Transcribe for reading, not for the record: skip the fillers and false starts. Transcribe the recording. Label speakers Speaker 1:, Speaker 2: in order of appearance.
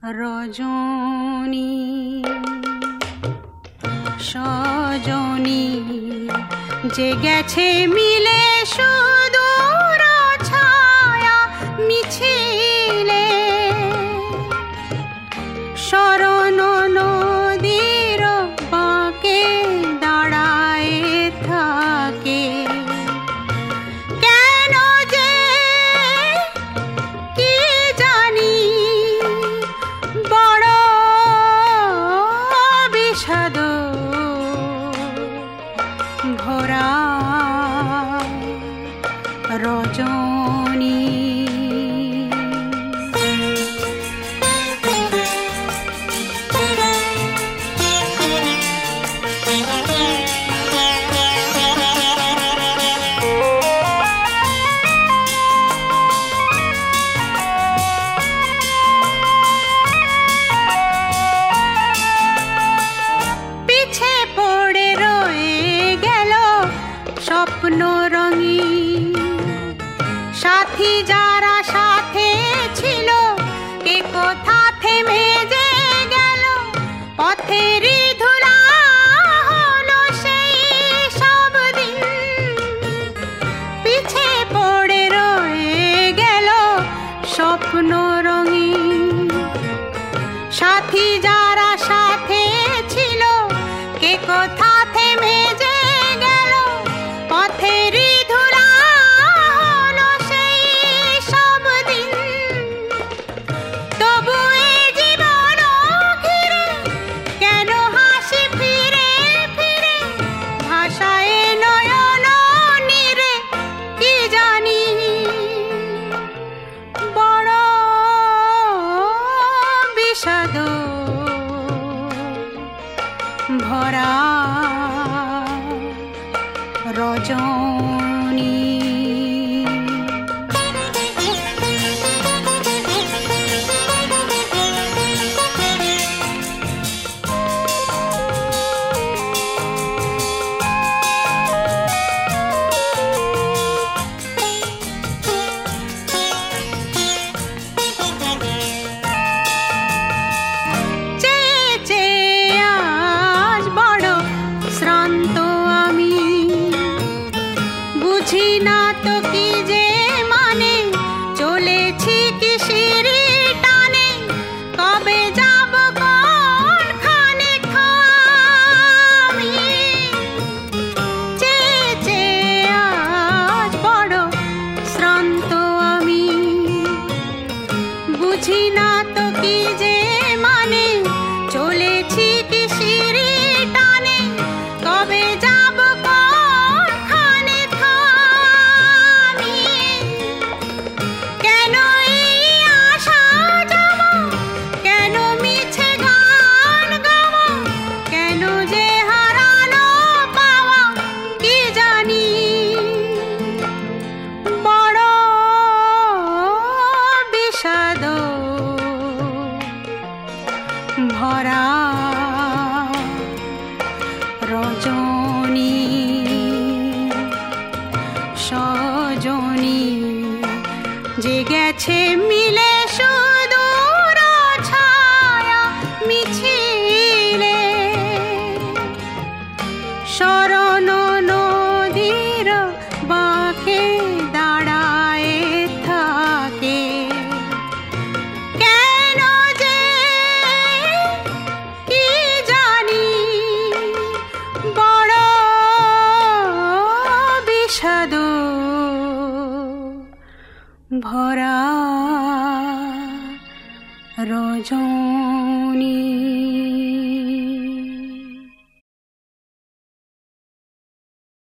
Speaker 1: রজনী সজনী যে গেছে মিলে সুদূর ছায়া মিছিলে শরণ নদীর বাঁকে দাঁড়ায় থাকে কেন যে কি জানি বড় বিষাদ ভরা রজনী পিছে পড়ে রয়ে গেল স্বপ্ন রঙিন সাথী যারা সাথে ছিল কে কোথা থেমে যে গেল পথেরই ধুলা হলো সেই সব দিন পিছে পড়ে রয়ে গেল স্বপ্ন রঙিন সাথী যারা সাথে ছিল কে কোথা থেমে যে গেল পথেরই ধুলা হলো সেই সব দিন তবু এই জীবন ঘিরে কেন হাসি ফিরে ফিরে ভাষায় নয়ন নীরে কি জানি বড় বিষাদ ভরা রজনী চেয়ে চেয়ে আজ বড় শ্রান্ত আমি বুঝি না তো কি যে মানে চলেছি কিসের টানে কবে যাব কোনখানে আমি চেয়ে চেয়ে আজ বড় শ্রান্ত আমি বুঝি না তো কি যে মানে চলেছি কিসের টানে কবে যাব কোনখানে আমি কেন এই আশা যাব কেন মিছে গান গাব কেন যে হারানো পাওয়া কি জানি বড় বিষাদ ভরা রজনী সজনী যে গেছে মিলে সুদূর ছায়া মিছিলে শরণ নদীর বাঁকে দাঁড়ায় থাকে কেন যে কি জানি বড় বিষাদ ভরা রজনী।